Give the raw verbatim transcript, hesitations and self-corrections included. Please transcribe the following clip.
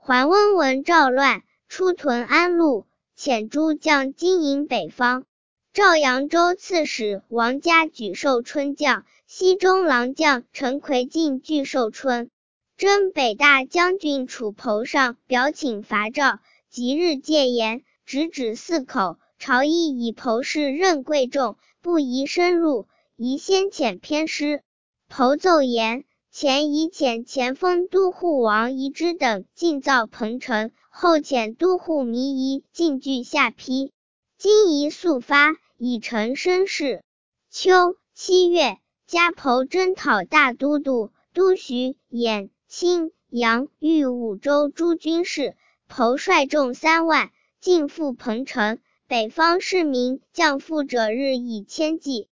桓温闻赵乱，出屯安陆，遣诸将经营北方。赵扬州刺史王嘉举寿春将，西中郎将陈奎进拒寿春。征北大将军楚侯上表请伐赵，即日戒严，直指四口。朝议以侯氏任贵重，不宜深入，宜先遣偏师。侯奏言，前已遣前锋都护王仪之等进造彭城，后遣都护糜仪进据下邳。今宜速发，以成声势。秋七月，加侯征讨大都督、都徐、兖、青、阳、豫五州诸军事，侯率众三万，进赴彭城。北方市民将富者日以千计，